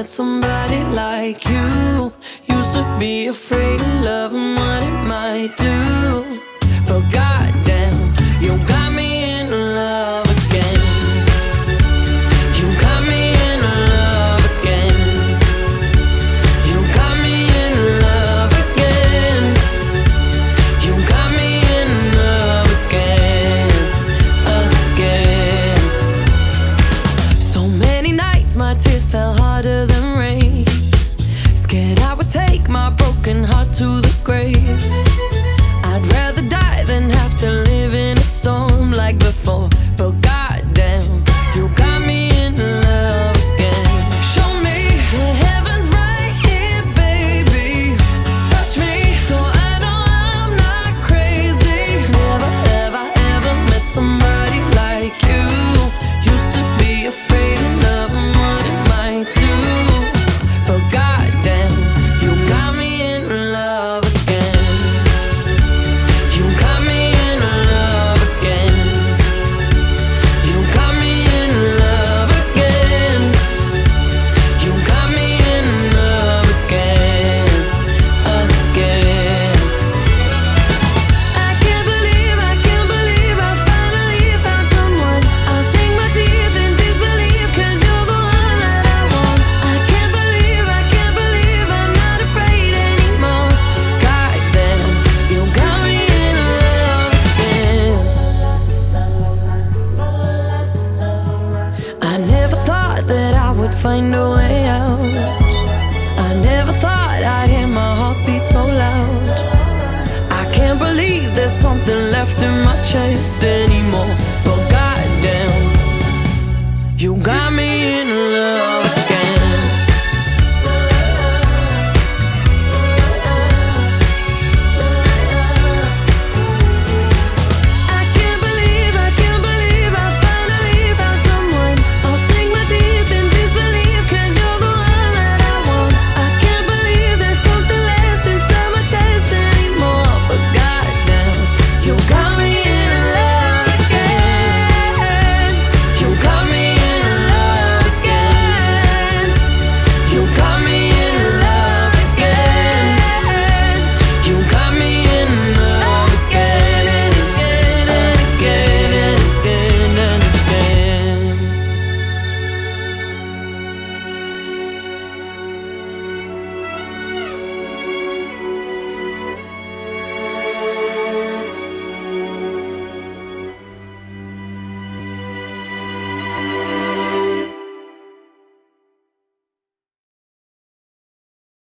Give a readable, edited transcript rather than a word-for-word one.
met somebody like you. Used to be afraid of love and what it might do, but goddamn, you got me in love again. You got me in love again. You got me in love again. You got me in love again, again. So many nights my tears fell harder than rain. Scared I would take my broken heart to the grave. I'd rather die than have to live in a storm like before, but goddamn, you got me in love again. Show me the heavens right here, baby. Touch me so I know I'm not crazy. Never have I ever met somebody like you. Used to be afraid of love and what it might do, but goddamn, you got me in love again. You got me in love again. You got me in love again. You got me in love again, again. I can't believe I finally found someone. I'll sink my teeth in disbelief, 'cause you're the one that I want. I can't believe I'm not afraid anymore. Goddamn, you got me in love again. I never thought that I would find a way out. I never thought I'd hear my heartbeat so loud. I can't believe there's something left in my chest anymore, but goddamn, you got me in love.